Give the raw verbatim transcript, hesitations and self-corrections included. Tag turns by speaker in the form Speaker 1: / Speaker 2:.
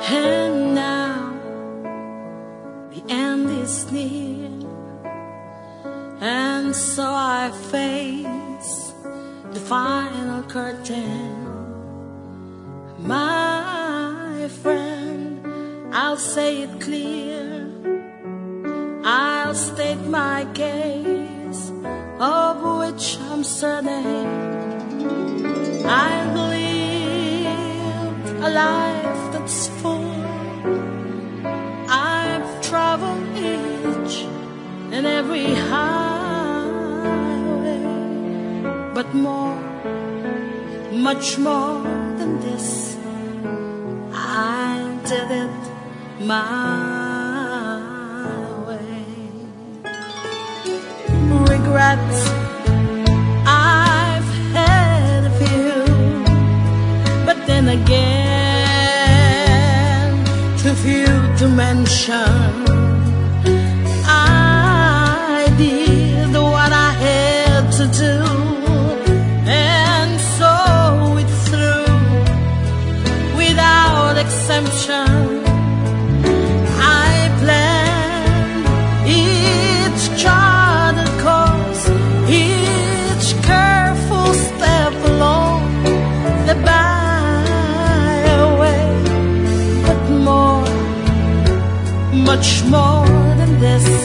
Speaker 1: And now the end is near, and so I face the final curtain. My friend, I'll say it clear, I'll state my case, of which I'm certain. I lived a life that's full. I've traveled each and every highway, but more, much more than this, I did it my way. Regrets, I've had a few, but then again, too few to mention. I did what I had to do, and saw it through without exemption. I planned each charted course, each careful step along the byway, but more, much more than this,